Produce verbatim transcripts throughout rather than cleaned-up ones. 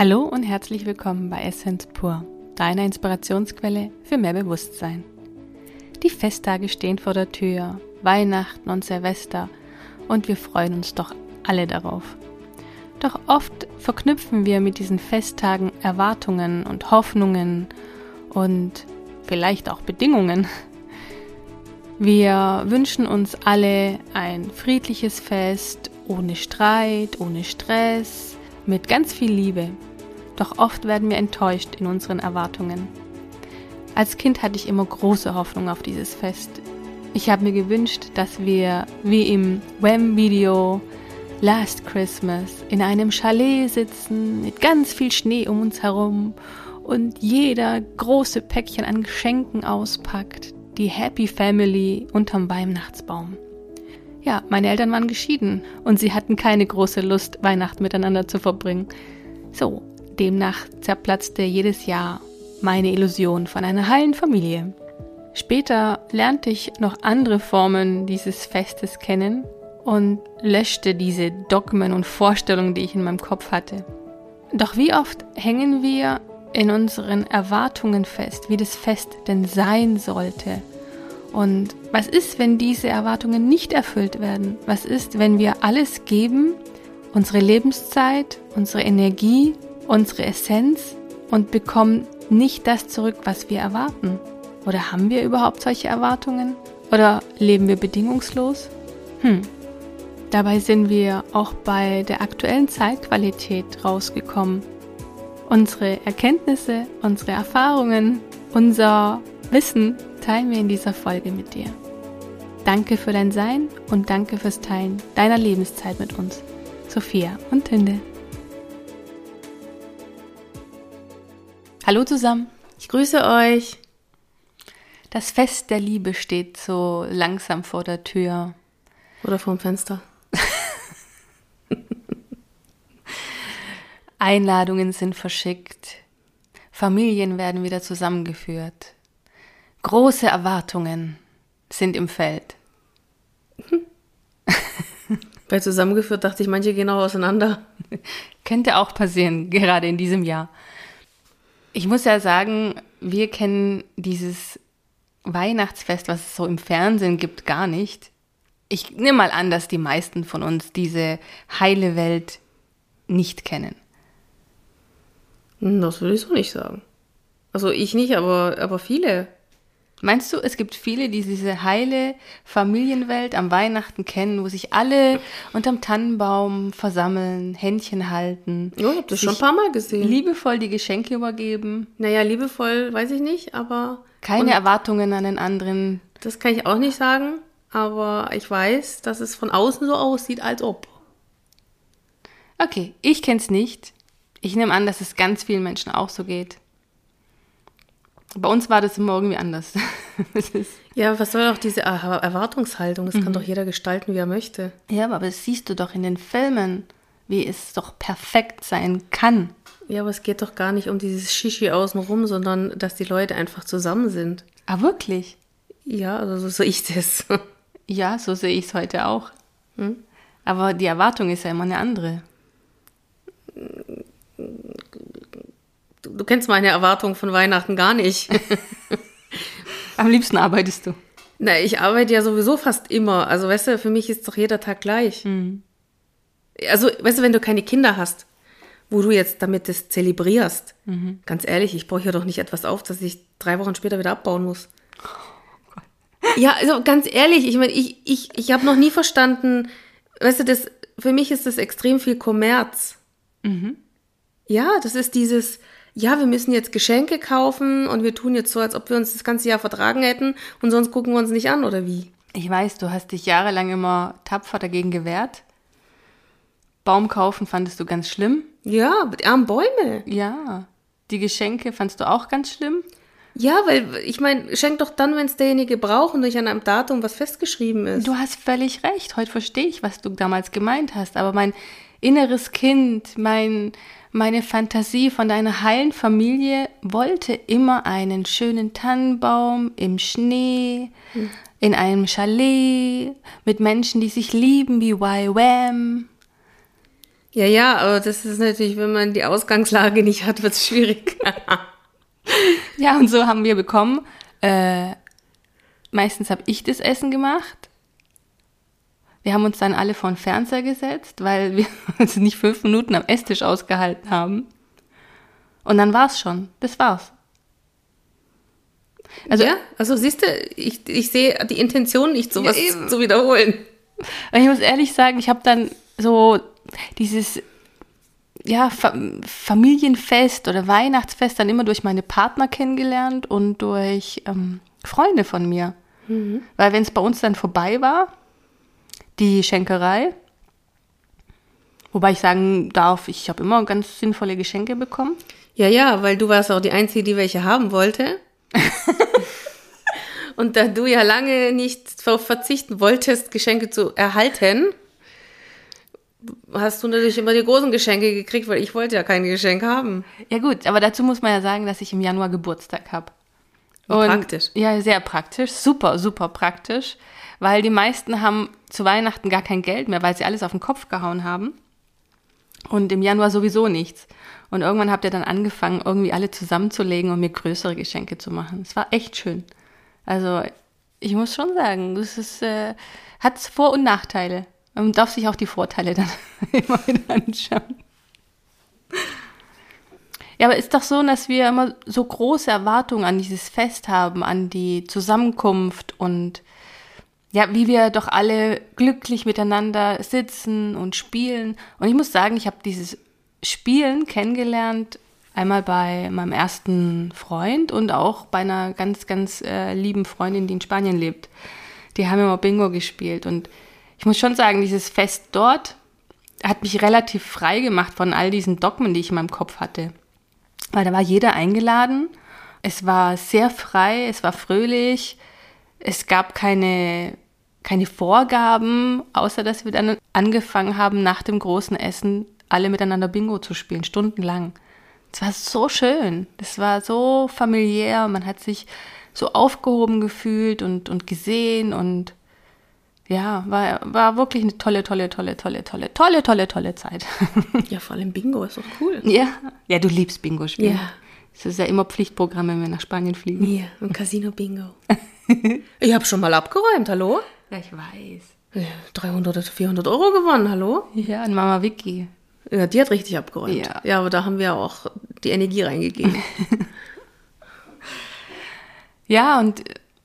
Hallo und herzlich willkommen bei Essenz pur, deiner Inspirationsquelle für mehr Bewusstsein. Die Festtage stehen vor der Tür, Weihnachten und Silvester, und wir freuen uns doch alle darauf. Doch oft verknüpfen wir mit diesen Festtagen Erwartungen und Hoffnungen und vielleicht auch Bedingungen. Wir wünschen uns alle ein friedliches Fest, ohne Streit, ohne Stress, mit ganz viel Liebe. Doch oft werden wir enttäuscht in unseren Erwartungen. Als Kind hatte ich immer große Hoffnung auf dieses Fest. Ich habe mir gewünscht, dass wir wie im Wham-Video Last Christmas in einem Chalet sitzen, mit ganz viel Schnee um uns herum und jeder große Päckchen an Geschenken auspackt, die Happy Family unterm Weihnachtsbaum. Ja, meine Eltern waren geschieden und sie hatten keine große Lust, Weihnachten miteinander zu verbringen. So, demnach zerplatzte jedes Jahr meine Illusion von einer heilen Familie. Später lernte ich noch andere Formen dieses Festes kennen und löschte diese Dogmen und Vorstellungen, die ich in meinem Kopf hatte. Doch wie oft hängen wir in unseren Erwartungen fest, wie das Fest denn sein sollte? Und was ist, wenn diese Erwartungen nicht erfüllt werden? Was ist, wenn wir alles geben, unsere Lebenszeit, unsere Energie, unsere Essenz und bekommen nicht das zurück, was wir erwarten? Oder haben wir überhaupt solche Erwartungen? Oder leben wir bedingungslos? Hm. Dabei sind wir auch bei der aktuellen Zeitqualität rausgekommen. Unsere Erkenntnisse, unsere Erfahrungen, unser Wissen teilen wir in dieser Folge mit dir. Danke für dein Sein und danke fürs Teilen deiner Lebenszeit mit uns. Sophia und Tinde. Hallo zusammen. Ich grüße euch. Das Fest der Liebe steht so langsam vor der Tür. Oder vorm Fenster. Einladungen sind verschickt. Familien werden wieder zusammengeführt. Große Erwartungen sind im Feld. Bei zusammengeführt dachte ich, manche gehen auch auseinander. Könnte auch passieren, gerade in diesem Jahr. Ich muss ja sagen, wir kennen dieses Weihnachtsfest, was es so im Fernsehen gibt, gar nicht. Ich nehme mal an, dass die meisten von uns diese heile Welt nicht kennen. Das würde ich so nicht sagen. Also ich nicht, aber, aber viele. Meinst du, es gibt viele, die diese heile Familienwelt am Weihnachten kennen, wo sich alle unterm Tannenbaum versammeln, Händchen halten? Ja, ich habe das schon ein paar Mal gesehen. Liebevoll die Geschenke übergeben. Naja, liebevoll weiß ich nicht, aber... Keine Erwartungen an den anderen. Das kann ich auch nicht sagen, aber ich weiß, dass es von außen so aussieht, als ob. Okay, ich kenne es nicht. Ich nehme an, dass es ganz vielen Menschen auch so geht. Bei uns war das immer irgendwie anders. Ja, was soll auch diese Er- Erwartungshaltung? Das mhm. kann doch jeder gestalten, wie er möchte. Ja, aber das siehst du doch in den Filmen, wie es doch perfekt sein kann. Ja, aber es geht doch gar nicht um dieses Shishi außenrum, sondern dass die Leute einfach zusammen sind. Ah, wirklich? Ja, also so sehe ich das. Ja, so sehe ich es heute auch. Hm? Aber die Erwartung ist ja immer eine andere. Du, du kennst meine Erwartungen von Weihnachten gar nicht. Am liebsten arbeitest du. Na, ich arbeite ja sowieso fast immer. Also, weißt du, für mich ist doch jeder Tag gleich. Mhm. Also, weißt du, wenn du keine Kinder hast, wo du jetzt damit das zelebrierst, mhm. ganz ehrlich, ich brauche ja doch nicht etwas auf, das ich drei Wochen später wieder abbauen muss. Oh Gott. Ja, also ganz ehrlich, ich meine, ich, ich, ich habe noch nie verstanden, weißt du, das, für mich ist das extrem viel Kommerz. Mhm. Ja, das ist dieses, ja, wir müssen jetzt Geschenke kaufen und wir tun jetzt so, als ob wir uns das ganze Jahr vertragen hätten und sonst gucken wir uns nicht an, oder wie? Ich weiß, du hast dich jahrelang immer tapfer dagegen gewehrt. Baum kaufen fandest du ganz schlimm. Ja, die armen Bäume. Ja, die Geschenke fandst du auch ganz schlimm. Ja, weil, ich meine, schenk doch dann, wenn es derjenige braucht und nicht an einem Datum, was festgeschrieben ist. Du hast völlig recht. Heute verstehe ich, was du damals gemeint hast. Aber mein inneres Kind, mein, meine Fantasie von deiner heilen Familie wollte immer einen schönen Tannenbaum im Schnee, hm. in einem Chalet, mit Menschen, die sich lieben, wie Y WAM. Ja, ja, aber das ist natürlich, wenn man die Ausgangslage nicht hat, wird es schwierig. Ja, und so haben wir bekommen. Äh, meistens habe ich das Essen gemacht. Wir haben uns dann alle vor den Fernseher gesetzt, weil wir uns nicht fünf Minuten am Esstisch ausgehalten haben. Und dann war's schon. Das war's. Also, ja, also siehst du, ich, ich sehe die Intention nicht, sowas ja, zu wiederholen. Und ich muss ehrlich sagen, ich habe dann so dieses ja, Fa- Familienfest oder Weihnachtsfest dann immer durch meine Partner kennengelernt und durch ähm, Freunde von mir. Mhm. Weil wenn es bei uns dann vorbei war, die Schenkerei, wobei ich sagen darf, ich habe immer ganz sinnvolle Geschenke bekommen. Ja, ja, weil du warst auch die Einzige, die welche haben wollte. Und da du ja lange nicht darauf verzichten wolltest, Geschenke zu erhalten, hast du natürlich immer die großen Geschenke gekriegt, weil ich wollte ja kein Geschenk haben. Ja gut, aber dazu muss man ja sagen, dass ich im Januar Geburtstag habe. Praktisch. Ja, sehr praktisch, super, super praktisch, weil die meisten haben zu Weihnachten gar kein Geld mehr, weil sie alles auf den Kopf gehauen haben und im Januar sowieso nichts. Und irgendwann habt ihr dann angefangen, irgendwie alle zusammenzulegen und mir größere Geschenke zu machen. Es war echt schön. Also ich muss schon sagen, das ist, äh, hat Vor- und Nachteile. Man darf sich auch die Vorteile dann immer wieder anschauen. Ja, aber ist doch so, dass wir immer so große Erwartungen an dieses Fest haben, an die Zusammenkunft und ja, wie wir doch alle glücklich miteinander sitzen und spielen. Und ich muss sagen, ich habe dieses Spielen kennengelernt, einmal bei meinem ersten Freund und auch bei einer ganz, ganz äh, lieben Freundin, die in Spanien lebt. Die haben immer Bingo gespielt und ich muss schon sagen, dieses Fest dort hat mich relativ frei gemacht von all diesen Dogmen, die ich in meinem Kopf hatte. Weil da war jeder eingeladen, es war sehr frei, es war fröhlich, es gab keine, keine Vorgaben, außer dass wir dann angefangen haben, nach dem großen Essen alle miteinander Bingo zu spielen, stundenlang. Es war so schön, es war so familiär, man hat sich so aufgehoben gefühlt und, und gesehen und ja, war, war wirklich eine tolle, tolle, tolle, tolle, tolle, tolle, tolle, tolle Zeit. Ja, vor allem Bingo ist doch cool. Ja, ja, du liebst Bingo spielen. Ja. Das ist ja immer Pflichtprogramm, wenn wir nach Spanien fliegen. Ja, ein Casino-Bingo. Ich habe schon mal abgeräumt, hallo? Ja, ich weiß. Ja, dreihundert oder vierhundert Euro gewonnen, hallo? Ja, und Mama Vicky. Ja, die hat richtig abgeräumt. Ja. Ja, aber da haben wir auch die Energie reingegeben. Ja, und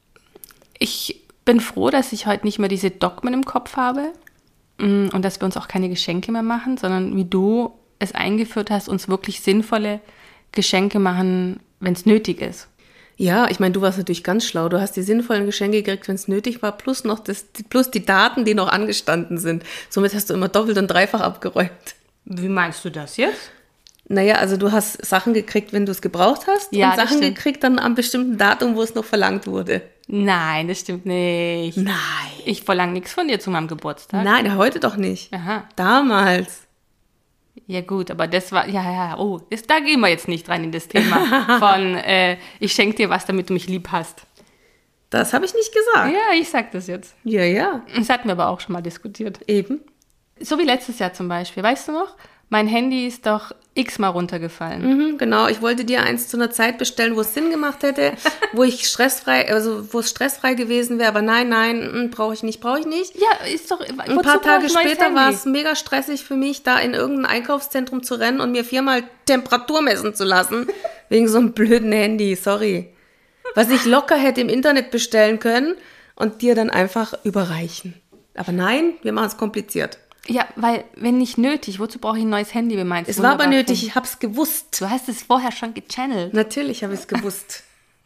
ich bin froh, dass ich heute nicht mehr diese Dogmen im Kopf habe und dass wir uns auch keine Geschenke mehr machen, sondern wie du es eingeführt hast, uns wirklich sinnvolle Geschenke machen, wenn es nötig ist. Ja, ich meine, du warst natürlich ganz schlau. Du hast die sinnvollen Geschenke gekriegt, wenn es nötig war, plus noch das, plus die Daten, die noch angestanden sind. Somit hast du immer doppelt und dreifach abgeräumt. Wie meinst du das jetzt? Naja, also du hast Sachen gekriegt, wenn du es gebraucht hast, Ja, und das Sachen stimmt. gekriegt dann am bestimmten Datum, wo es noch verlangt wurde. Nein, das stimmt nicht. Nein. Ich verlange nichts von dir zu meinem Geburtstag. Nein, heute doch nicht. Aha. Damals. Ja gut, aber das war, ja, ja, oh, das, da gehen wir jetzt nicht rein in das Thema von, äh, ich schenke dir was, damit du mich lieb hast. Das habe ich nicht gesagt. Ja, ich sag das jetzt. Ja, ja. Das hatten wir aber auch schon mal diskutiert. Eben. So wie letztes Jahr zum Beispiel, weißt du noch? Mein Handy ist doch x-mal runtergefallen. Mhm, genau, ich wollte dir eins zu einer Zeit bestellen, wo es Sinn gemacht hätte, wo ich stressfrei, also wo es stressfrei gewesen wäre, aber nein, nein, brauche ich nicht, brauche ich nicht. Ja, ist doch, Ein paar Tage später war es mega stressig für mich, da in irgendein Einkaufszentrum zu rennen und mir viermal Temperatur messen zu lassen, wegen so einem blöden Handy, sorry. Was ich locker hätte im Internet bestellen können und dir dann einfach überreichen. Aber nein, wir machen es kompliziert. Ja, weil, wenn nicht nötig, wozu brauche ich ein neues Handy, wie meinst du? Es war aber nötig, ich habe es gewusst. Du hast es vorher schon gechannelt. Natürlich habe ich es gewusst.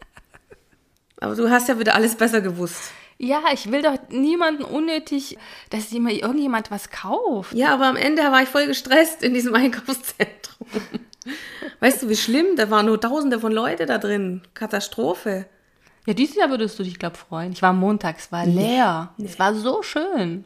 Aber du hast ja wieder alles besser gewusst. Ja, ich will doch niemanden unnötig, dass immer irgendjemand was kauft. Ja, aber am Ende war ich voll gestresst in diesem Einkaufszentrum. Weißt du, wie schlimm? Da waren nur Tausende von Leuten da drin. Katastrophe. Ja, dieses Jahr würdest du dich, glaube ich, freuen. Ich war Montag, es war leer. Nee. Es war so schön.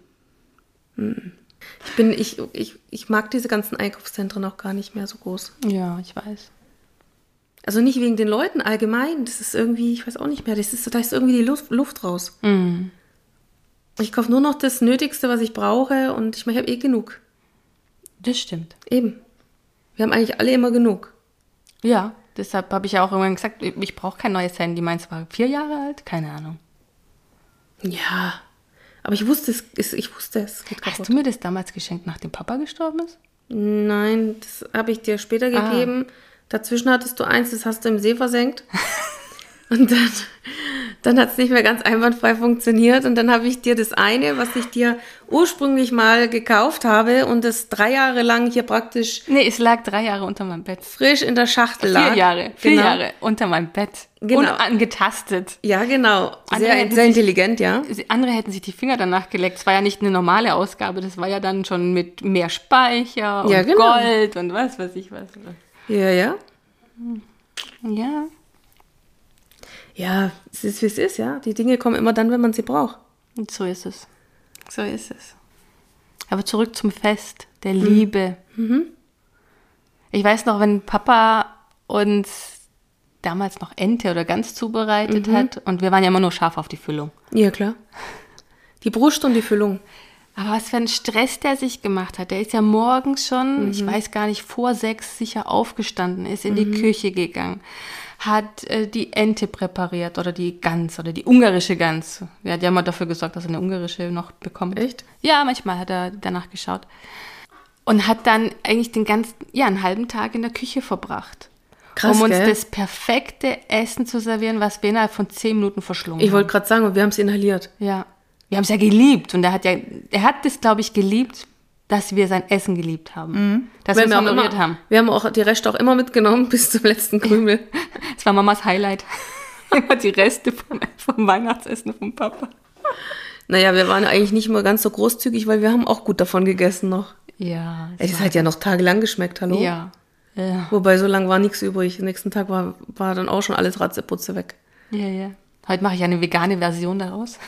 Ich bin, ich, ich, ich mag diese ganzen Einkaufszentren auch gar nicht mehr so groß. Ja, ich weiß. Also nicht wegen den Leuten allgemein. Das ist irgendwie, ich weiß auch nicht mehr, das ist, da ist irgendwie die Luft, Luft raus. Mhm. Ich kaufe nur noch das Nötigste, was ich brauche und ich, ich habe eh genug. Das stimmt. Eben. Wir haben eigentlich alle immer genug. Ja, deshalb habe ich ja auch irgendwann gesagt, ich brauche kein neues Handy. Meins war vier Jahre alt, keine Ahnung. Ja, aber ich wusste es, ich wusste es. Geht kaputt. Hast du mir das damals geschenkt, nachdem Papa gestorben ist? Nein, das habe ich dir später Ah. gegeben. Dazwischen hattest du eins, das hast du im See versenkt. Und dann, dann hat es nicht mehr ganz einwandfrei funktioniert. Und dann habe ich dir das eine, was ich dir ursprünglich mal gekauft habe und das drei Jahre lang hier praktisch Nee, es lag drei Jahre unter meinem Bett. frisch in der Schachtel lag. Vier Jahre, vier Genau. Jahre unter meinem Bett. Genau. Unangetastet. Ja, genau. Andere Sehr, hätten sehr sich- intelligent, ja. Andere hätten sich die Finger danach geleckt. Es war ja nicht eine normale Ausgabe, das war ja dann schon mit mehr Speicher und Ja, genau. Gold und was weiß ich was. Ja, ja. Ja, Ja, es ist, wie es ist, ja. Die Dinge kommen immer dann, wenn man sie braucht. und so ist es. So ist es. Aber zurück zum Fest der Liebe. Ich weiß noch, wenn Papa uns damals noch Ente oder Gans zubereitet hat und wir waren ja immer nur scharf auf die Füllung. Ja, klar. Die Brust und die Füllung. Aber was für ein Stress der sich gemacht hat. Der ist ja morgens schon, ich weiß gar nicht, vor sechs sicher aufgestanden, ist in die Küche gegangen, hat äh, die Ente präpariert oder die Gans oder die ungarische Gans. Er hat ja mal dafür gesorgt, dass er eine ungarische noch bekommt. Echt? Ja, manchmal hat er danach geschaut. Und hat dann eigentlich den ganzen, ja, einen halben Tag in der Küche verbracht. Krass, um uns gell? das perfekte Essen zu servieren, was wir innerhalb von zehn Minuten verschlungen Ich haben. wollte gerade sagen, wir haben es inhaliert. Ja. Wir haben es ja geliebt. Und er hat ja, er hat das, glaube ich, geliebt, dass wir sein Essen geliebt haben. Dass wir es Wir haben, auch honoriert immer, haben. wir haben auch die Reste auch immer mitgenommen bis zum letzten Krümel. Das war Mamas Highlight. Immer die Reste vom, vom Weihnachtsessen vom Papa. Naja, wir waren eigentlich nicht immer ganz so großzügig, weil wir haben auch gut davon gegessen noch. Ja. Es hat ja noch tagelang geschmeckt, hallo? Ja. Ja, Wobei, so lang war nichts übrig. Am nächsten Tag war, war dann auch schon alles Ratzeputze weg. ja, ja. Heute mache ich eine vegane Version daraus.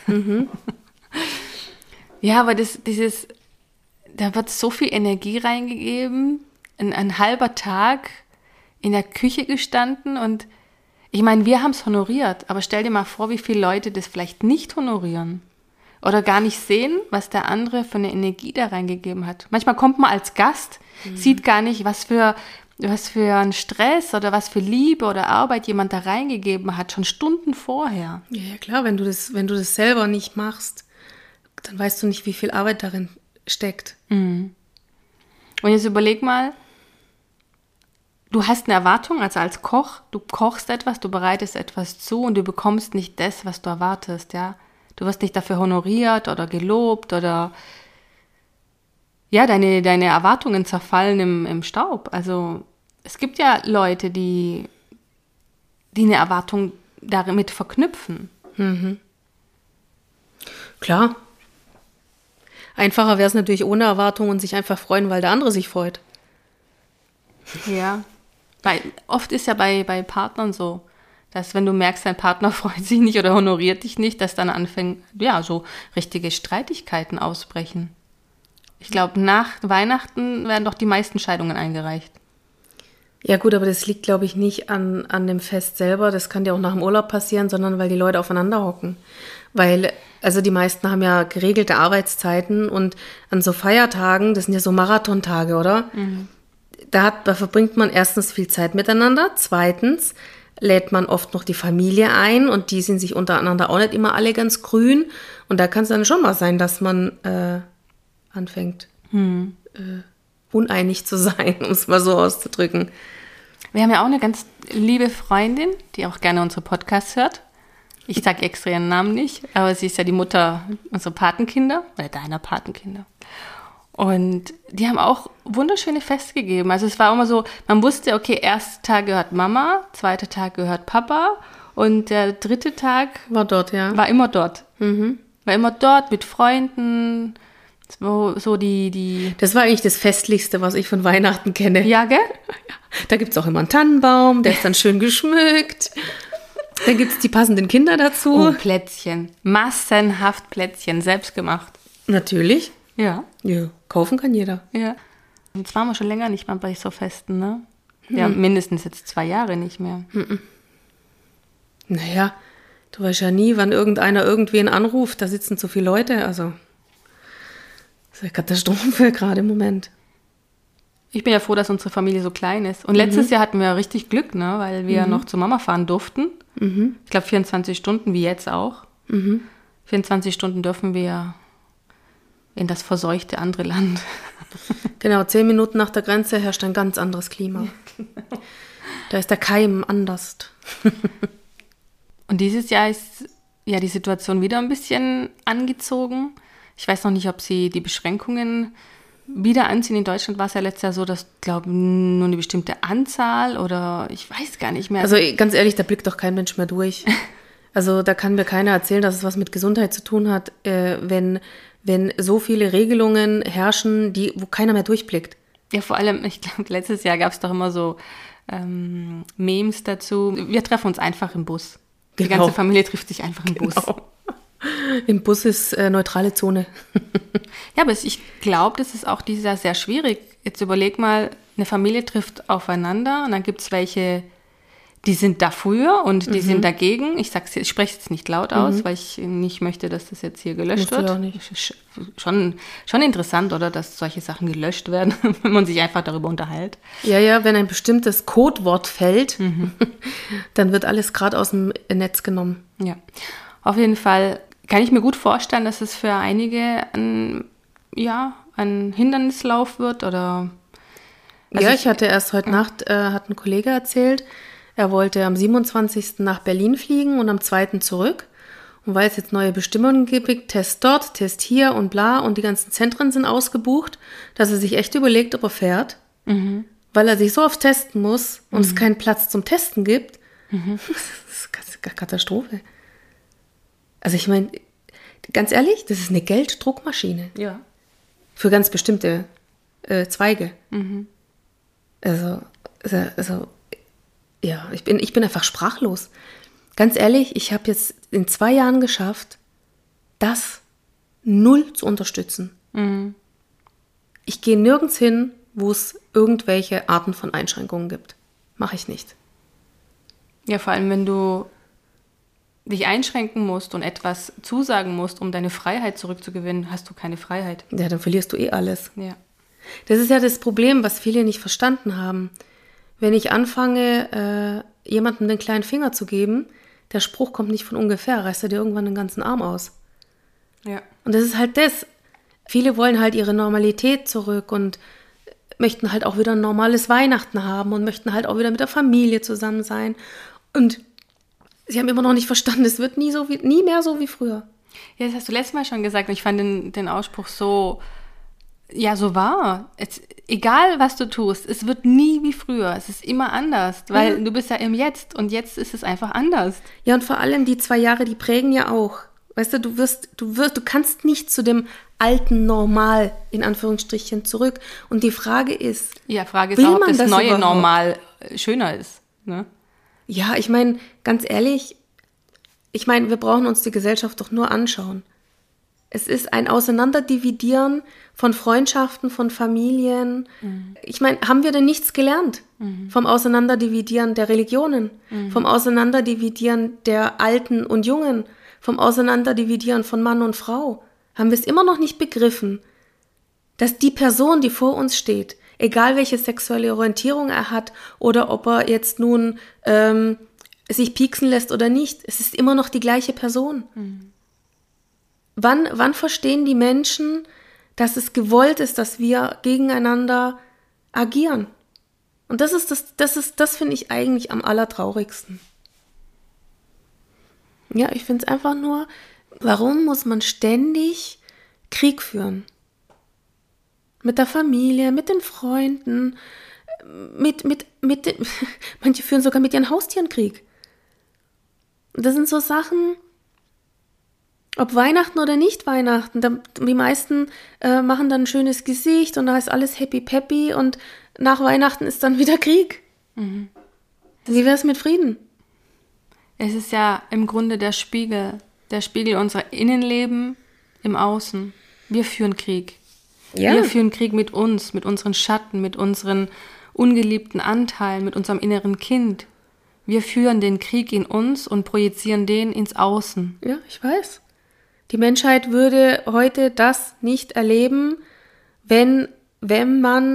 Ja, aber das, dieses, da wird so viel Energie reingegeben, ein, ein halber Tag in der Küche gestanden und ich meine, wir haben es honoriert, aber stell dir mal vor, wie viele Leute das vielleicht nicht honorieren oder gar nicht sehen, was der andere für eine Energie da reingegeben hat. Manchmal kommt man als Gast, mhm. sieht gar nicht, was für, was für ein Stress oder was für Liebe oder Arbeit jemand da reingegeben hat, schon Stunden vorher. Ja, ja, klar, wenn du das, wenn du das selber nicht machst, dann weißt du nicht, wie viel Arbeit darin steckt. Und jetzt überleg mal, du hast eine Erwartung, also als Koch, du kochst etwas, du bereitest etwas zu und du bekommst nicht das, was du erwartest, ja. Du wirst nicht dafür honoriert oder gelobt oder ja, deine, deine Erwartungen zerfallen im, im Staub. Also es gibt ja Leute, die, die eine Erwartung damit verknüpfen. Klar. Einfacher wäre es natürlich ohne Erwartung und sich einfach freuen, weil der andere sich freut. Ja. Bei, oft ist ja bei, bei Partnern so, dass wenn du merkst, dein Partner freut sich nicht oder honoriert dich nicht, dass dann anfängt, ja, so richtige Streitigkeiten ausbrechen. Ich glaube, nach Weihnachten werden doch die meisten Scheidungen eingereicht. Ja gut, aber das liegt, glaube ich, nicht an, an dem Fest selber. Das kann ja auch nach dem Urlaub passieren, sondern weil die Leute aufeinander hocken. Weil, also die meisten haben ja geregelte Arbeitszeiten und an so Feiertagen, das sind ja so Marathontage, oder? Mhm. Da, hat, da verbringt man erstens viel Zeit miteinander. Zweitens lädt man oft noch die Familie ein und die sind sich untereinander auch nicht immer alle ganz grün. Und da kann es dann schon mal sein, dass man äh, anfängt, hm. äh, uneinig zu sein, um es mal so auszudrücken. Wir haben ja auch eine ganz liebe Freundin, die auch gerne unsere Podcasts hört. Ich sage extra ihren Namen nicht, aber sie ist ja die Mutter unserer Patenkinder oder deiner Patenkinder. Und die haben auch wunderschöne Feste gegeben. Also es war immer so, man wusste, okay, erster Tag gehört Mama, zweiter Tag gehört Papa und der dritte Tag war dort, ja. War immer dort. Mhm. War immer dort mit Freunden, so, so die, die... Das war eigentlich das Festlichste, was ich von Weihnachten kenne. Ja, gell? Da gibt es auch immer einen Tannenbaum, der ist dann schön geschmückt. Dann gibt es die passenden Kinder dazu. Oh, Plätzchen. Massenhaft Plätzchen, selbst gemacht. Natürlich. Ja. Ja, kaufen kann jeder. Ja. Jetzt waren wir schon länger nicht mehr bei so Festen, ne? Hm. Ja, mindestens jetzt zwei Jahre nicht mehr. Hm. Naja, du weißt ja nie, wann irgendeiner irgendwen anruft, da sitzen zu viele Leute, also das ist eine Katastrophe gerade im Moment. Ich bin ja froh, dass unsere Familie so klein ist. Und letztes mhm. Jahr hatten wir richtig Glück, ne? Weil wir mhm. noch zur Mama fahren durften. Mhm. Ich glaube vierundzwanzig Stunden, wie jetzt auch. Mhm. vierundzwanzig Stunden dürfen wir in das verseuchte andere Land. Genau, zehn Minuten nach der Grenze herrscht ein ganz anderes Klima. Ja, genau. Da ist der Keim anders. Und dieses Jahr ist ja die Situation wieder ein bisschen angezogen. Ich weiß noch nicht, ob sie die Beschränkungen wieder anziehen. In Deutschland war es ja letztes Jahr so, dass, glaube ich, nur eine bestimmte Anzahl oder ich weiß gar nicht mehr. Also ganz ehrlich, da blickt doch kein Mensch mehr durch. Also da kann mir keiner erzählen, dass es was mit Gesundheit zu tun hat, äh, wenn, wenn so viele Regelungen herrschen, die, wo keiner mehr durchblickt. Ja, vor allem, ich glaube, letztes Jahr gab es doch immer so ähm, Memes dazu. Wir treffen uns einfach im Bus. Genau. Die ganze Familie trifft sich einfach im genau. Bus. Im Bus ist äh, neutrale Zone. Ja, aber ich glaube, das ist auch dieses Jahr sehr schwierig. Jetzt überleg mal, eine Familie trifft aufeinander und dann gibt es welche, die sind dafür und die mhm. sind dagegen. Ich sag's, ich spreche es jetzt nicht laut aus, mhm. weil ich nicht möchte, dass das jetzt hier gelöscht Musst wird. Du auch nicht. Schon, schon interessant, oder, dass solche Sachen gelöscht werden, wenn man sich einfach darüber unterhält. Ja, ja, wenn ein bestimmtes Codewort fällt, mhm. dann wird alles gerade aus dem Netz genommen. Ja, auf jeden Fall kann ich mir gut vorstellen, dass es für einige ein, ja, ein Hindernislauf wird. Oder also ja, ich, ich hatte erst heute ja. Nacht, äh, hat ein Kollege erzählt, er wollte am siebenundzwanzigsten nach Berlin fliegen und am zweiten zurück. Und weil es jetzt neue Bestimmungen gibt, Test dort, Test hier und bla und die ganzen Zentren sind ausgebucht, dass er sich echt überlegt, ob er fährt, mhm. weil er sich so oft testen muss und mhm. es keinen Platz zum Testen gibt. Mhm. Das ist eine Katastrophe. Also ich meine, ganz ehrlich, das ist eine Gelddruckmaschine. Ja. Für ganz bestimmte äh, Zweige. Mhm. Also, also, also, ja, ich bin, ich bin einfach sprachlos. Ganz ehrlich, ich habe jetzt in zwei Jahren geschafft, das null zu unterstützen. Mhm. Ich gehe nirgends hin, wo es irgendwelche Arten von Einschränkungen gibt. Mache ich nicht. Ja, vor allem, wenn du dich einschränken musst und etwas zusagen musst, um deine Freiheit zurückzugewinnen, hast du keine Freiheit. Ja, dann verlierst du eh alles. Ja. Das ist ja das Problem, was viele nicht verstanden haben. Wenn ich anfange, äh, jemandem den kleinen Finger zu geben, der Spruch kommt nicht von ungefähr, reißt er dir irgendwann den ganzen Arm aus. Ja. Und das ist halt das. Viele wollen halt ihre Normalität zurück und möchten halt auch wieder ein normales Weihnachten haben und möchten halt auch wieder mit der Familie zusammen sein. Und sie haben immer noch nicht verstanden, es wird nie, so wie, nie mehr so wie früher. Ja, das hast du letztes Mal schon gesagt. Ich fand den, den Ausspruch so, ja, so wahr. Es, egal, was du tust, es wird nie wie früher. Es ist immer anders, weil ja. du bist ja im Jetzt und jetzt ist es einfach anders. Ja, und vor allem die zwei Jahre, die prägen ja auch. Weißt du, du wirst, du wirst, du kannst nicht zu dem alten Normal, in Anführungsstrichen, zurück. Und die Frage ist, ja, Frage ist auch, ob das, das neue überhaupt? Normal schöner ist, ne? Ja, ich meine, ganz ehrlich, ich meine, wir brauchen uns die Gesellschaft doch nur anschauen. Es ist ein Auseinanderdividieren von Freundschaften, von Familien. Mhm. Ich meine, haben wir denn nichts gelernt mhm. vom Auseinanderdividieren der Religionen, mhm. vom Auseinanderdividieren der Alten und Jungen, vom Auseinanderdividieren von Mann und Frau? Haben wir es immer noch nicht begriffen, dass die Person, die vor uns steht, egal welche sexuelle Orientierung er hat oder ob er jetzt nun ähm, sich pieksen lässt oder nicht, es ist immer noch die gleiche Person. Mhm. Wann, wann verstehen die Menschen, dass es gewollt ist, dass wir gegeneinander agieren? Und das ist das, das ist, das finde ich eigentlich am allertraurigsten. Ja, ich finde es einfach nur, warum muss man ständig Krieg führen? Mit der Familie, mit den Freunden, mit, mit, mit den, manche führen sogar mit ihren Haustieren Krieg. Und das sind so Sachen, ob Weihnachten oder nicht Weihnachten, da, die meisten äh, machen dann ein schönes Gesicht und da ist alles happy peppy und nach Weihnachten ist dann wieder Krieg. Mhm. Wie wäre es mit Frieden? Es ist ja im Grunde der Spiegel, der Spiegel unserer Innenleben im Außen. Wir führen Krieg. Ja. Wir führen Krieg mit uns, mit unseren Schatten, mit unseren ungeliebten Anteilen, mit unserem inneren Kind. Wir führen den Krieg in uns und projizieren den ins Außen. Ja, ich weiß. Die Menschheit würde heute das nicht erleben, wenn, wenn man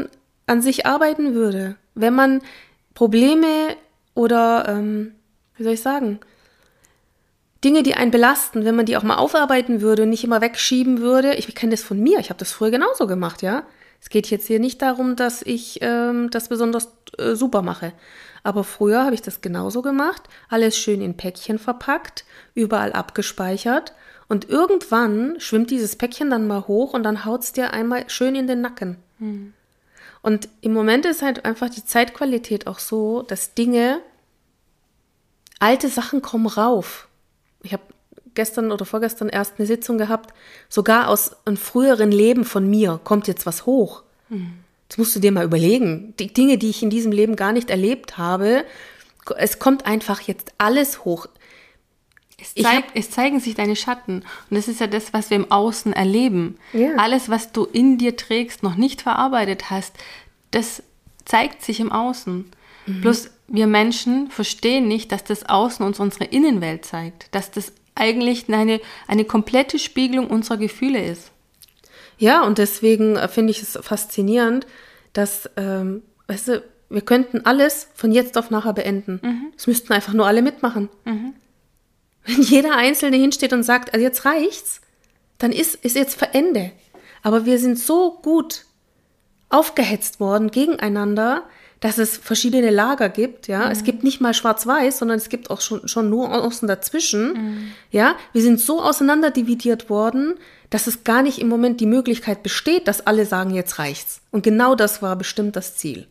an sich arbeiten würde, wenn man Probleme oder, ähm, wie soll ich sagen, Dinge, die einen belasten, wenn man die auch mal aufarbeiten würde und nicht immer wegschieben würde. Ich kenne das von mir, ich habe das früher genauso gemacht, ja. Es geht jetzt hier nicht darum, dass ich ähm, das besonders äh, super mache. Aber früher habe ich das genauso gemacht, alles schön in Päckchen verpackt, überall abgespeichert und irgendwann schwimmt dieses Päckchen dann mal hoch und dann haut es dir einmal schön in den Nacken. Hm. Und im Moment ist halt einfach die Zeitqualität auch so, dass Dinge, alte Sachen kommen rauf. Ich habe gestern oder vorgestern erst eine Sitzung gehabt, sogar aus einem früheren Leben von mir kommt jetzt was hoch. Hm. Das musst du dir mal überlegen. Die Dinge, die ich in diesem Leben gar nicht erlebt habe, es kommt einfach jetzt alles hoch. Es, zeig, hab, es zeigen sich deine Schatten. Und das ist ja das, was wir im Außen erleben. Ja. Alles, was du in dir trägst, noch nicht verarbeitet hast, das zeigt sich im Außen. Mhm. Bloß wir Menschen verstehen nicht, dass das Außen uns unsere Innenwelt zeigt. Dass das eigentlich eine, eine komplette Spiegelung unserer Gefühle ist. Ja, und deswegen finde ich es faszinierend, dass, ähm, weißt du, wir könnten alles von jetzt auf nachher beenden. Mhm. Es müssten einfach nur alle mitmachen. Mhm. Wenn jeder Einzelne hinsteht und sagt, also jetzt reicht's, dann ist, ist jetzt für Ende. Aber wir sind so gut aufgehetzt worden gegeneinander, dass es verschiedene Lager gibt, ja. Mhm. Es gibt nicht mal schwarz-weiß, sondern es gibt auch schon, schon Nuancen dazwischen, mhm. ja. Wir sind so auseinanderdividiert worden, dass es gar nicht im Moment die Möglichkeit besteht, dass alle sagen, jetzt reicht's. Und genau das war bestimmt das Ziel.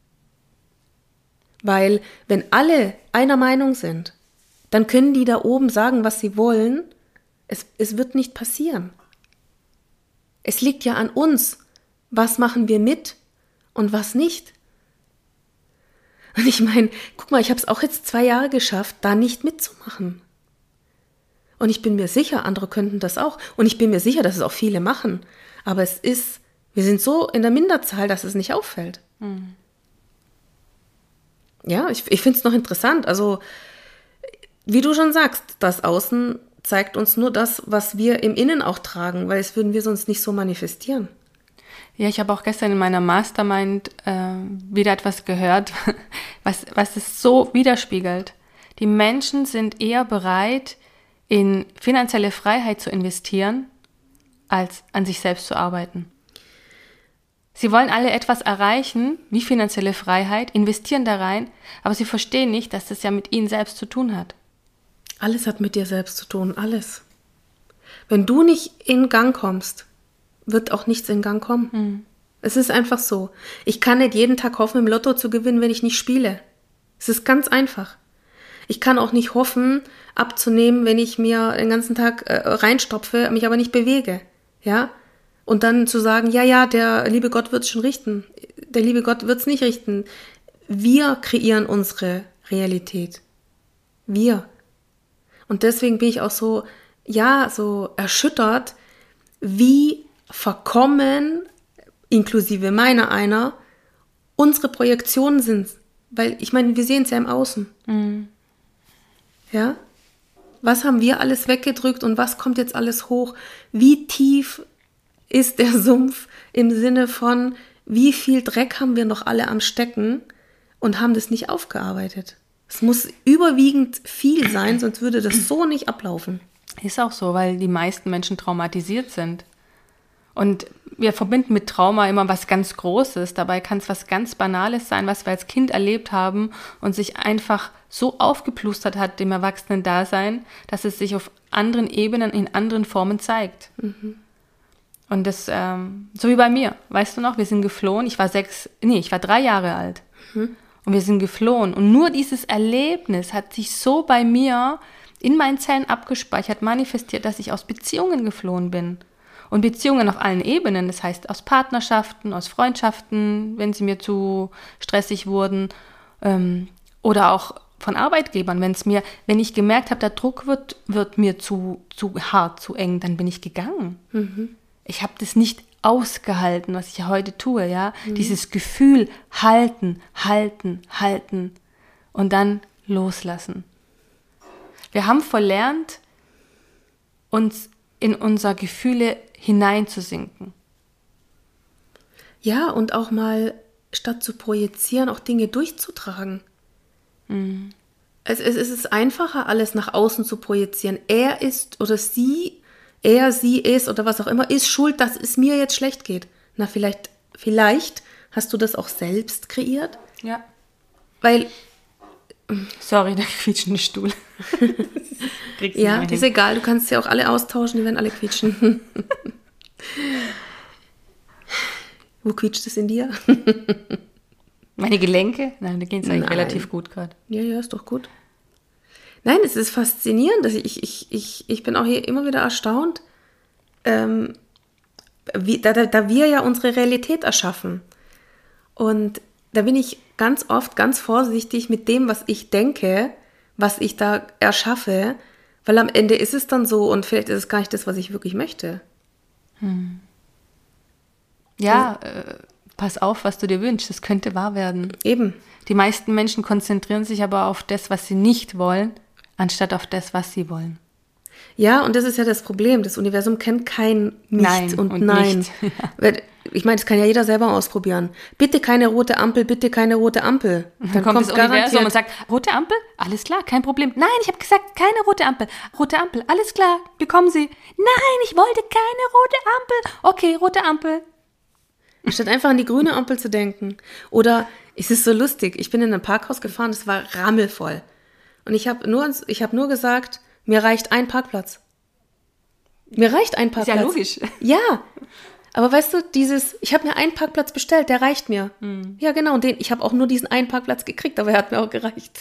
Weil, wenn alle einer Meinung sind, dann können die da oben sagen, was sie wollen. Es, es wird nicht passieren. Es liegt ja an uns. Was machen wir mit und was nicht? Und ich meine, guck mal, ich habe es auch jetzt zwei Jahre geschafft, da nicht mitzumachen. Und ich bin mir sicher, andere könnten das auch. Und ich bin mir sicher, dass es auch viele machen. Aber es ist, wir sind so in der Minderzahl, dass es nicht auffällt. Mhm. Ja, ich, ich finde es noch interessant. Also, wie du schon sagst, das Außen zeigt uns nur das, was wir im Innen auch tragen, weil es würden wir sonst nicht so manifestieren. Ja, ich habe auch gestern in meiner Mastermind äh, wieder etwas gehört, was, was es so widerspiegelt. Die Menschen sind eher bereit, in finanzielle Freiheit zu investieren, als an sich selbst zu arbeiten. Sie wollen alle etwas erreichen, wie finanzielle Freiheit, investieren da rein, aber sie verstehen nicht, dass das ja mit ihnen selbst zu tun hat. Alles hat mit dir selbst zu tun, alles. Wenn du nicht in Gang kommst, wird auch nichts in Gang kommen. Mhm. Es ist einfach so. Ich kann nicht jeden Tag hoffen, im Lotto zu gewinnen, wenn ich nicht spiele. Es ist ganz einfach. Ich kann auch nicht hoffen, abzunehmen, wenn ich mir den ganzen Tag äh, reinstopfe, mich aber nicht bewege. Ja? Und dann zu sagen, ja, ja, der liebe Gott wird es schon richten. Der liebe Gott wird es nicht richten. Wir kreieren unsere Realität. Wir. Und deswegen bin ich auch so, ja, so erschüttert, wie verkommen, inklusive meiner einer, unsere Projektionen sind. Weil, ich meine, wir sehen es ja im Außen. Mhm. Ja? Was haben wir alles weggedrückt und was kommt jetzt alles hoch? Wie tief ist der Sumpf im Sinne von, wie viel Dreck haben wir noch alle am Stecken und haben das nicht aufgearbeitet? Es muss überwiegend viel sein, sonst würde das so nicht ablaufen. Ist auch so, weil die meisten Menschen traumatisiert sind. Und wir verbinden mit Trauma immer was ganz Großes. Dabei kann es was ganz Banales sein, was wir als Kind erlebt haben und sich einfach so aufgeplustert hat im Erwachsenen-Dasein, dass es sich auf anderen Ebenen, in anderen Formen zeigt. Mhm. Und das, ähm, so wie bei mir, weißt du noch, wir sind geflohen, ich war sechs, nee, ich war drei Jahre alt. Mhm. Und wir sind geflohen. Und nur dieses Erlebnis hat sich so bei mir in meinen Zellen abgespeichert, manifestiert, dass ich aus Beziehungen geflohen bin. Und Beziehungen auf allen Ebenen, das heißt aus Partnerschaften, aus Freundschaften, wenn sie mir zu stressig wurden, ähm, oder auch von Arbeitgebern, wenn es mir, wenn ich gemerkt habe, der Druck wird, wird mir zu, zu hart, zu eng, dann bin ich gegangen. Mhm. Ich habe das nicht ausgehalten, was ich heute tue, ja. Mhm. Dieses Gefühl halten, halten, halten und dann loslassen. Wir haben verlernt, uns in unsere Gefühle hineinzusinken. Ja, und auch mal statt zu projizieren, auch Dinge durchzutragen. Mhm. Es, es, es ist einfacher, alles nach außen zu projizieren. Er ist oder sie, er, sie ist oder was auch immer, ist schuld, dass es mir jetzt schlecht geht. Na, vielleicht, vielleicht hast du das auch selbst kreiert. Ja. Weil, sorry, der quietschende Stuhl. ja, das ist egal, du kannst sie auch alle austauschen, die werden alle quietschen. Wo quietscht es in dir? Meine Gelenke? Nein, da geht es eigentlich Nein. relativ gut gerade. Ja, ja, ist doch gut. Nein, es ist faszinierend. Dass ich, ich, ich, ich bin auch hier immer wieder erstaunt, ähm, wie, da, da, da wir ja unsere Realität erschaffen. Und da bin ich ganz oft ganz vorsichtig mit dem, was ich denke, was ich da erschaffe, weil am Ende ist es dann so und vielleicht ist es gar nicht das, was ich wirklich möchte. Hm. Ja, äh, pass auf, was du dir wünschst. Das könnte wahr werden. Eben. Die meisten Menschen konzentrieren sich aber auf das, was sie nicht wollen, anstatt auf das, was sie wollen. Ja, und das ist ja das Problem. Das Universum kennt kein Nicht Nein und, und Nein. nicht. Weil, ich meine, das kann ja jeder selber ausprobieren. Bitte keine rote Ampel, bitte keine rote Ampel. Dann, Dann kommt das Universum garantiert und sagt, rote Ampel? Alles klar, kein Problem. Nein, ich habe gesagt, keine rote Ampel. Rote Ampel, alles klar, bekommen Sie. Nein, ich wollte keine rote Ampel. Okay, rote Ampel. Statt einfach an die grüne Ampel zu denken. Oder, es ist so lustig, ich bin in ein Parkhaus gefahren, es war rammelvoll. Und ich habe nur, ich hab nur gesagt, mir reicht ein Parkplatz. Mir reicht ein Parkplatz. Ist ja logisch. Ja, aber weißt du, dieses, ich habe mir einen Parkplatz bestellt, der reicht mir. Mhm. Ja, genau, und den, ich habe auch nur diesen einen Parkplatz gekriegt, aber er hat mir auch gereicht.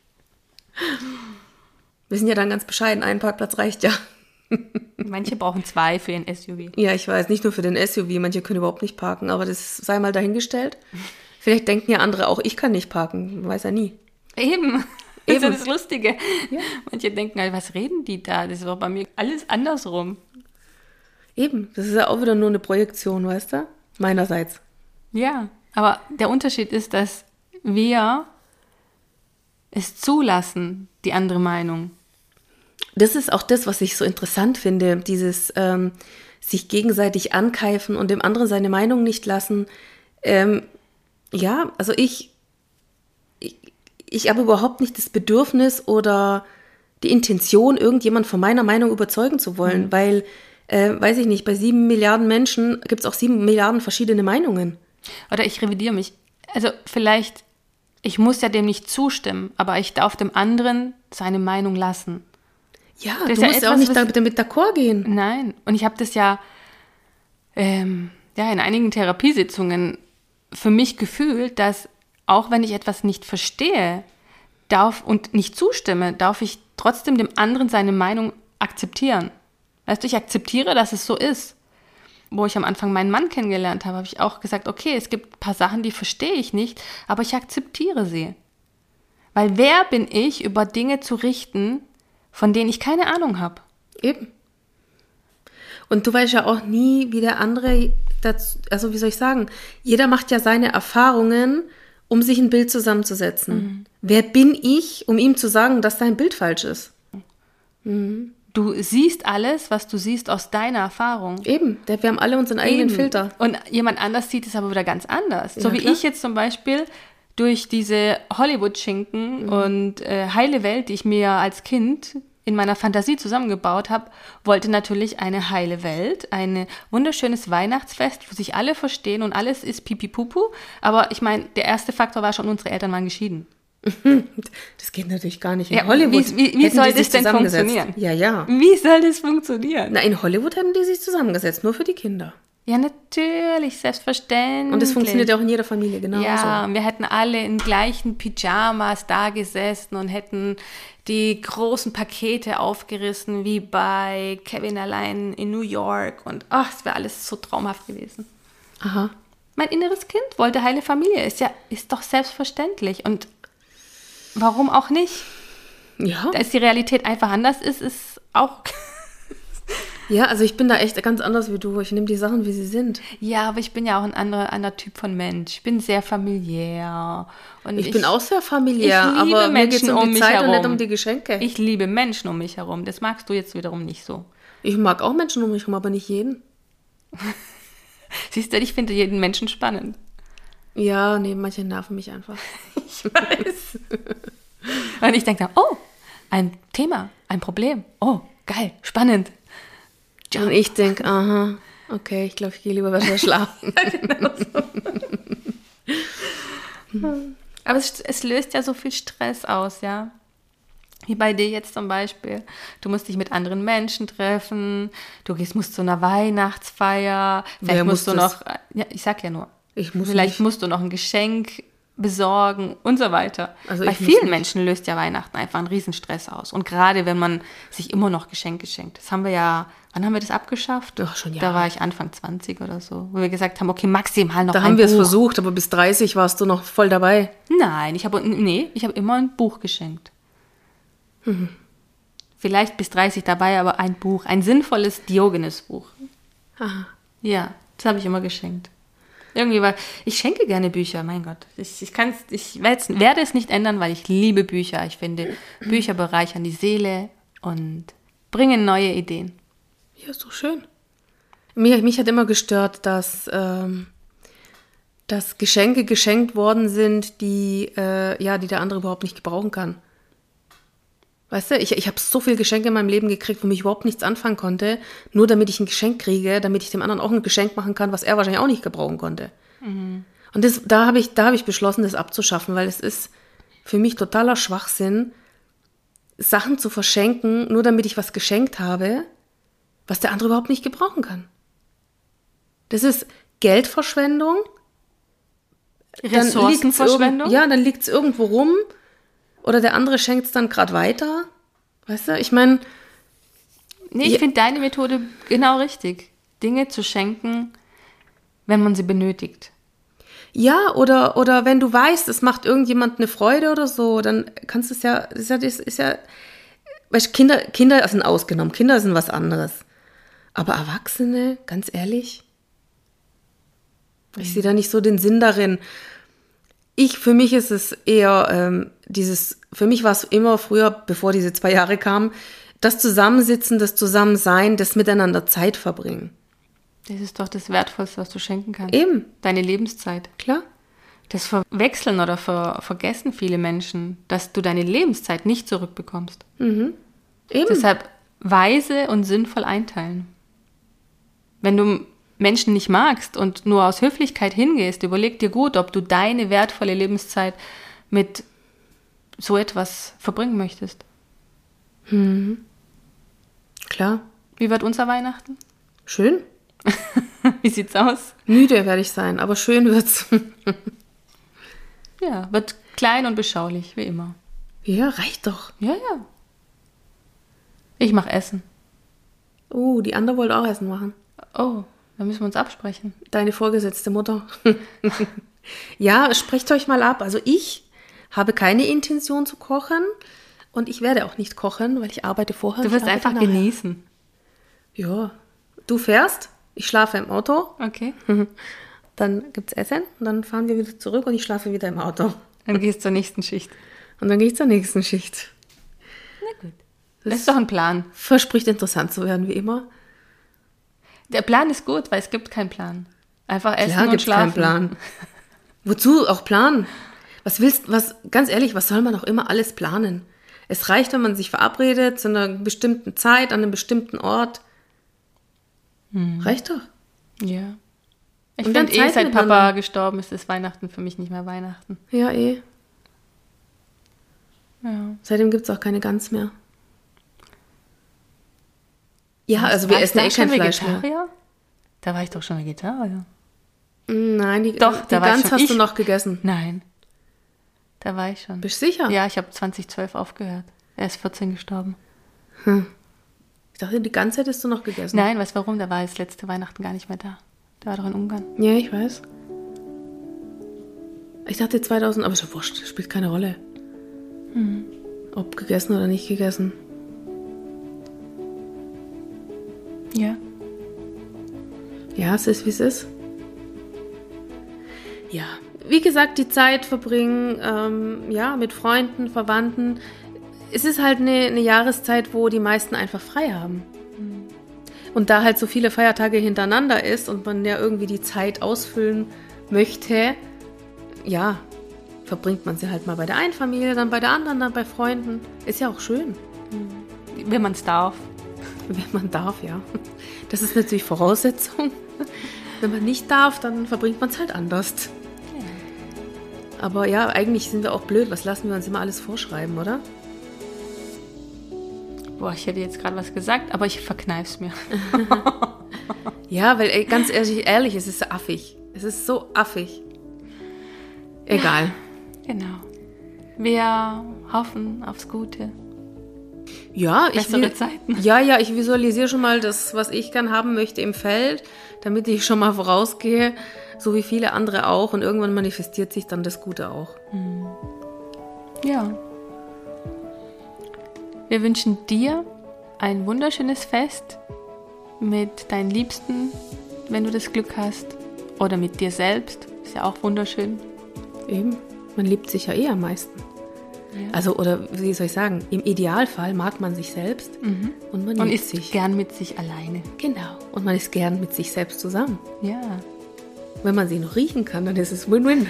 Wir sind ja dann ganz bescheiden, ein Parkplatz reicht ja. Manche brauchen zwei für ihren S U V. Ja, ich weiß, nicht nur für den S U V, manche können überhaupt nicht parken, aber das sei mal dahingestellt. Vielleicht denken ja andere auch, ich kann nicht parken, man weiß ja nie. Eben. Das Eben. ist das Lustige. Ja. Manche denken, was reden die da? Das ist doch bei mir alles andersrum. Eben, das ist ja auch wieder nur eine Projektion, weißt du? Meinerseits. Ja, aber der Unterschied ist, dass wir es zulassen, die andere Meinung. Das ist auch das, was ich so interessant finde, dieses ähm, sich gegenseitig ankeifen und dem anderen seine Meinung nicht lassen. Ähm, ja, also ich, ich, ich habe überhaupt nicht das Bedürfnis oder die Intention, irgendjemand von meiner Meinung überzeugen zu wollen, mhm. weil, äh, weiß ich nicht, bei sieben Milliarden Menschen gibt es auch sieben Milliarden verschiedene Meinungen. Oder ich revidiere mich. Also vielleicht, ich muss ja dem nicht zustimmen, aber ich darf dem anderen seine Meinung lassen. Ja, das du ja musst etwas, ja auch nicht was, damit, damit d'accord gehen. Nein, und ich habe das ja, ähm, ja in einigen Therapiesitzungen für mich gefühlt, dass auch wenn ich etwas nicht verstehe darf und nicht zustimme, darf ich trotzdem dem anderen seine Meinung akzeptieren. Weißt du, ich akzeptiere, dass es so ist. Wo ich am Anfang meinen Mann kennengelernt habe, habe ich auch gesagt, okay, es gibt ein paar Sachen, die verstehe ich nicht, aber ich akzeptiere sie. Weil wer bin ich, über Dinge zu richten, von denen ich keine Ahnung habe? Eben. Und du weißt ja auch nie, wie der andere, dazu, also wie soll ich sagen, jeder macht ja seine Erfahrungen, um sich ein Bild zusammenzusetzen. Mhm. Wer bin ich, um ihm zu sagen, dass dein Bild falsch ist? Mhm. Du siehst alles, was du siehst aus deiner Erfahrung. Eben, wir haben alle unseren eigenen Eben. Filter. Und jemand anders sieht es aber wieder ganz anders. Ja, so wie klar. ich jetzt zum Beispiel durch diese Hollywood-Schinken Mhm. und äh, heile Welt, die ich mir als Kind in meiner Fantasie zusammengebaut habe, wollte natürlich eine heile Welt, ein wunderschönes Weihnachtsfest, wo sich alle verstehen und alles ist pipi-pupu. Aber ich meine, der erste Faktor war schon, unsere Eltern waren geschieden. Das geht natürlich gar nicht. In Ja, Hollywood wie, wie, wie hätten soll die das sich denn zusammengesetzt. funktionieren? Ja, ja. Wie soll das funktionieren? Na, in Hollywood hätten die sich zusammengesetzt, nur für die Kinder. Ja, natürlich, selbstverständlich. Und das funktioniert ja auch in jeder Familie genauso. Ja, und wir hätten alle in gleichen Pyjamas da gesessen und hätten die großen Pakete aufgerissen, wie bei Kevin allein in New York. Und ach, es wäre alles so traumhaft gewesen. Aha. Mein inneres Kind wollte heile Familie. Ist ja, ist doch selbstverständlich. Und warum auch nicht? Ja. Dass die Realität einfach anders ist, ist auch... Ja, also ich bin da echt ganz anders wie du. Ich nehme die Sachen, wie sie sind. Ja, aber ich bin ja auch ein anderer, anderer Typ von Mensch. Ich bin sehr familiär. Und Ich, bin auch sehr familiär, ich liebe aber mir geht es Menschen um um die mich Zeit und nicht herum. um die Geschenke. Ich, Ich liebe Menschen um mich herum. Das magst du jetzt wiederum nicht so. mag auch Menschen um mich herum, aber nicht jeden. Siehst du, ich finde jeden Menschen spannend. Ja, nee, manche nerven mich einfach. Ich weiß. Und ich denke dann, oh, ein Thema, ein Problem. Oh, geil, spannend. Und ich denke, aha, okay, ich glaube, ich gehe lieber besser schlafen. Ja, genau so. Aber es, es löst ja so viel Stress aus, ja. Wie bei dir jetzt zum Beispiel. Du musst dich mit anderen Menschen treffen, du gehst, musst zu einer Weihnachtsfeier, vielleicht Wer musst muss du das? noch, ja, ich sag ja nur, Ich muss vielleicht nicht. musst du noch ein Geschenk besorgen und so weiter. Also bei ich muss vielen nicht. Menschen löst ja Weihnachten einfach einen Riesenstress aus. Und gerade wenn man sich immer noch Geschenke schenkt. Das haben wir ja, wann haben wir das abgeschafft? Doch, schon Da Jahre. war ich Anfang zwanzig oder so, wo wir gesagt haben, okay, maximal noch Da ein haben wir es Buch. versucht, aber bis dreißig warst du noch voll dabei. Nein, ich habe nee, ich habe immer ein Buch geschenkt. Mhm. Vielleicht bis dreißig dabei, aber ein Buch, ein sinnvolles Diogenes-Buch. Aha. Ja, das habe ich immer geschenkt. Irgendwie war, ich schenke gerne Bücher, mein Gott. Ich, ich, kann's, ich werd's- werde es nicht ändern, weil ich liebe Bücher. Ich finde, Bücher bereichern die Seele und bringen neue Ideen. Ja, ist doch schön. Mich, mich hat immer gestört, dass, ähm, dass Geschenke geschenkt worden sind, die, äh, ja, die der andere überhaupt nicht gebrauchen kann. Weißt du, ich, ich habe so viele Geschenke in meinem Leben gekriegt, womit ich überhaupt nichts anfangen konnte, nur damit ich ein Geschenk kriege, damit ich dem anderen auch ein Geschenk machen kann, was er wahrscheinlich auch nicht gebrauchen konnte. Mhm. Und das, da habe ich, da habe ich beschlossen, das abzuschaffen, weil es ist für mich totaler Schwachsinn, Sachen zu verschenken, nur damit ich was geschenkt habe, was der andere überhaupt nicht gebrauchen kann. Das ist Geldverschwendung. Dann Ressourcenverschwendung? liegt's irgend- Ja, dann liegt es irgendwo rum. Oder der andere schenkt es dann gerade weiter. Weißt du, ich meine, Nee, ich Ja. finde deine Methode genau richtig. Dinge zu schenken, wenn man sie benötigt. ja, oder, oder wenn du weißt, es macht irgendjemand eine Freude oder so, dann kannst du es ja, das ist ja, das ist ja, weißt du, Kinder, Kinder sind ausgenommen, Kinder sind was anderes. Aber Erwachsene, ganz ehrlich, ich sehe da nicht so den Sinn darin. Ich, für mich ist es eher ähm, dieses, für mich war es immer früher, bevor diese zwei Jahre kamen, das Zusammensitzen, das Zusammensein, das Miteinander Zeit verbringen. Das ist doch das Wertvollste, was du schenken kannst. Eben, Deine Lebenszeit. klar. Das verwechseln oder ver vergessen viele Menschen, dass du deine Lebenszeit nicht zurückbekommst. Eben. Deshalb weise und sinnvoll einteilen. Wenn du Menschen nicht magst und nur aus Höflichkeit hingehst, überleg dir gut, ob du deine wertvolle Lebenszeit mit so etwas verbringen möchtest. Klar. Wie wird unser Weihnachten? Schön. Wie sieht's aus? Müde werde ich sein, aber schön wird's. Ja, wird klein und beschaulich, wie immer. Ja, reicht doch. Ja, ja. Ich mache Essen. Oh, die andere wollte auch Essen machen. Oh, da müssen wir uns absprechen. Deine vorgesetzte Mutter. Ja, sprecht euch mal ab. Also ich habe keine Intention zu kochen und ich werde auch nicht kochen, weil ich arbeite vorher. Du ich wirst arbeite einfach nachher. genießen. Ja, du fährst, ich schlafe im Auto, Okay. dann gibt's Essen und dann fahren wir wieder zurück und ich schlafe wieder im Auto. Dann gehst du zur nächsten Schicht. Und dann gehe ich zur nächsten Schicht. Na gut. Das ist doch ein Plan. Verspricht interessant zu werden, wie immer. Der Plan ist gut, weil es gibt keinen Plan. Einfach essen Klar und gibt's schlafen. keinen Plan. Wozu auch planen? Was willst, was, ganz ehrlich, was soll man auch immer alles planen? Es reicht, wenn man sich verabredet zu einer bestimmten Zeit, an einem bestimmten Ort. Reicht doch. Ja. Ich Und dann finde eh, Zeit seit Papa miteinander. gestorben ist, ist Weihnachten für mich nicht mehr Weihnachten. Ja, eh. Ja. Seitdem gibt es auch keine Gans mehr. Ja, also wir Warst essen du eh schon kein Fleisch mehr. Vegetarier? Da war ich doch schon Vegetarier. Nein, die, Doch, die da war ich Gans schon. hast Ich- du noch gegessen. Nein. Da war ich schon. Bist du sicher? Ja, ich habe zwanzig zwölf aufgehört. Er ist vierzehn gestorben. Ich dachte, die Gans hättest du noch gegessen. Nein, weißt du warum? Der war jetzt letzte Weihnachten gar nicht mehr da. Der war doch in Ungarn. Ja, ich weiß. Ich dachte zweitausend, aber ist ja wurscht, spielt keine Rolle. Ob gegessen oder nicht gegessen. Ja. Ja, es ist, wie es ist. Ja, wie gesagt, die Zeit verbringen, ähm, ja, mit Freunden, Verwandten. Es ist halt eine, eine Jahreszeit, wo die meisten einfach frei haben. Und da halt so viele Feiertage hintereinander ist und man ja irgendwie die Zeit ausfüllen möchte, ja, verbringt man sie halt mal bei der einen Familie, dann bei der anderen, dann bei Freunden. Ist ja auch schön. Wenn man es darf. Wenn man darf, ja. Das ist natürlich Voraussetzung. Wenn man nicht darf, dann verbringt man es halt anders. Ja. Aber ja, eigentlich sind wir auch blöd. Was lassen wir uns immer alles vorschreiben, oder? Boah, ich hätte jetzt gerade was gesagt, aber ich verkneif's mir. Ja, weil ey, ganz ehrlich, ehrlich, es ist affig. Es ist so affig. Egal. Ja, genau. Wir hoffen aufs Gute. Ja, ich Bessere will, Zeiten. Ja, ja, ich visualisiere schon mal das, was ich gern haben möchte im Feld, damit ich schon mal vorausgehe, so wie viele andere auch. Und irgendwann manifestiert sich dann das Gute auch. Ja. Wir wünschen dir ein wunderschönes Fest mit deinen Liebsten, wenn du das Glück hast. Oder mit dir selbst. Ist ja auch wunderschön. Eben. Man liebt sich ja eh am meisten. Ja. Also, oder wie soll ich sagen, im Idealfall mag man sich selbst mhm. und man und liebt ist sich. gern mit sich alleine. Genau. Und man ist gern mit sich selbst zusammen. Ja. Wenn man sie noch riechen kann, dann ist es Win-Win.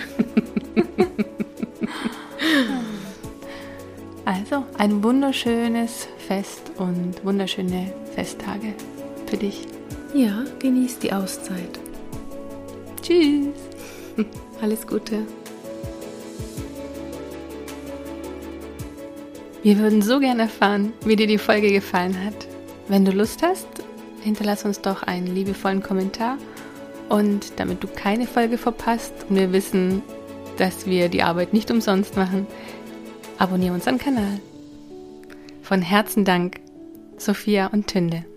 Also, ein wunderschönes Fest und wunderschöne Festtage für dich. Ja, genieß die Auszeit. Tschüss. Alles Gute. Wir würden so gerne erfahren, wie dir die Folge gefallen hat. Wenn du Lust hast, hinterlass uns doch einen liebevollen Kommentar. Und damit du keine Folge verpasst und wir wissen, dass wir die Arbeit nicht umsonst machen, abonniere unseren Kanal. Von Herzen Dank, Sophia und Tünde.